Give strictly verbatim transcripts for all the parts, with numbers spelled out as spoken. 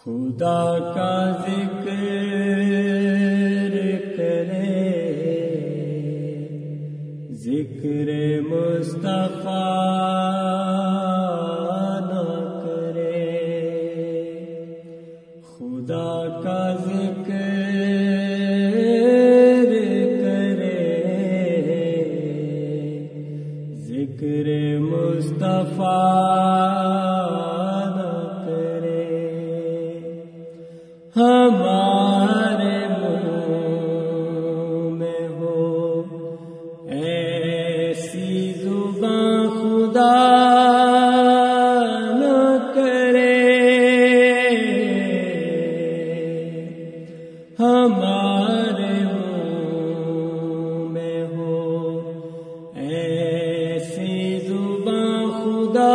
خدا کا ذکر کرے، ذکر مصطفیٰ نہ کرے، خدا کا ذکر کرے، ذکر مصطفیٰ ہمارے منہ میں ہو ایسی زبان خدا نہ کرے، ہمارے منہ میں ہو ایسی زبان خدا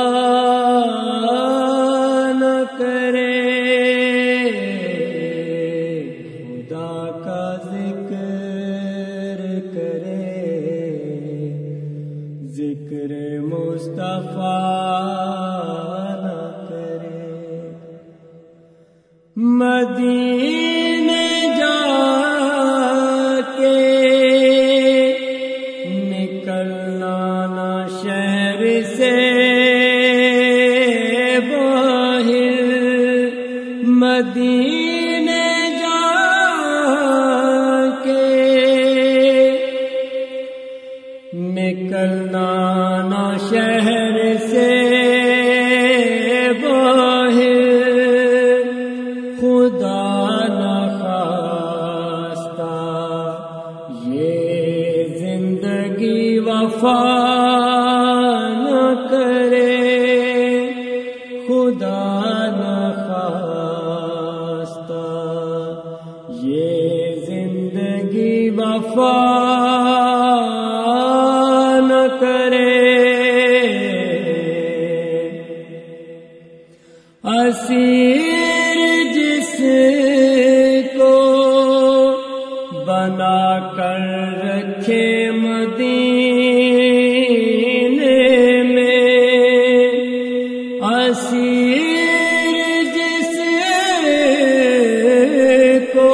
نہ کرے، ذکر مصطفیٰ نہ کرے۔ مدینے جا کے نکلنا نہ شہر سے باہر، مدینے جا کے نکلنا نہ شہر سے باہر، خدا نخواستہ یہ زندگی وفا نہ کرے، خدا نخواستہ یہ زندگی وفا نہ کرے، اسیر جس کو بنا کر رکھے مدینے میں، اسیر جس کو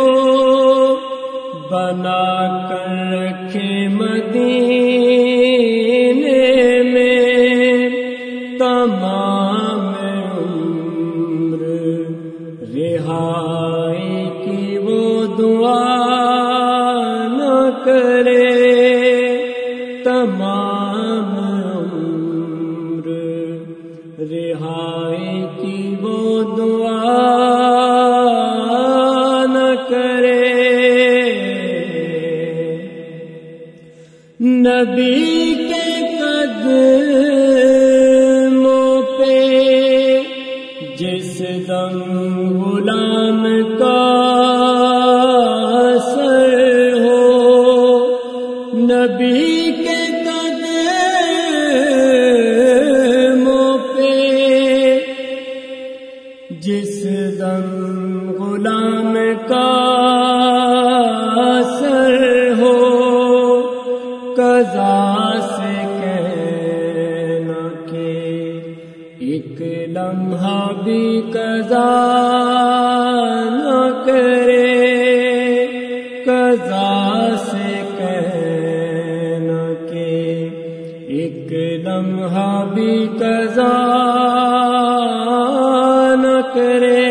بنا کر رکھے مدینے میں، تمام عمر رہائی کی وہ دعا نہ کرے، تمام عمر رہائی کی وہ دعا نہ کرے، نبی کے قدموں پہ جس دم غلام کا سر ہو، نبی کے قدموں پہ جس دم غلام کا سر ہو، قضا سے کہنا کہ ایک لمحہ بھی قضا نہ کرے، قضا سے کہنا کہ ایک لمحہ بھی قضا نہ کرے،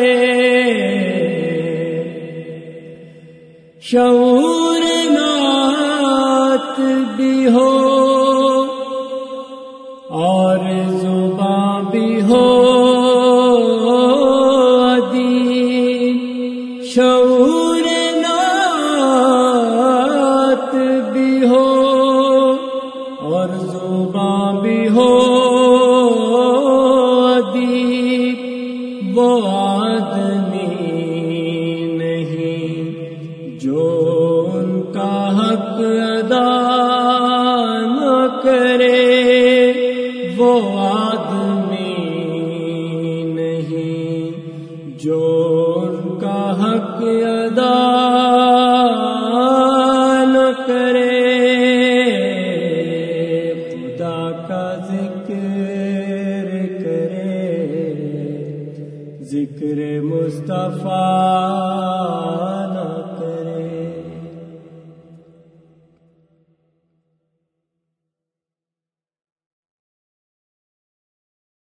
شعور نعت بھی ہو اور زباں بھی ہو ادیب، شعور نعت بھی ہو اور زباں بھی ہو ادیب، وہ آدمی نہیں جو ان کا حق ادا نہ کرے، وہ آدمی نہیں جو ان کا حق ادا نہ کرے، ذکر مصطفیٰ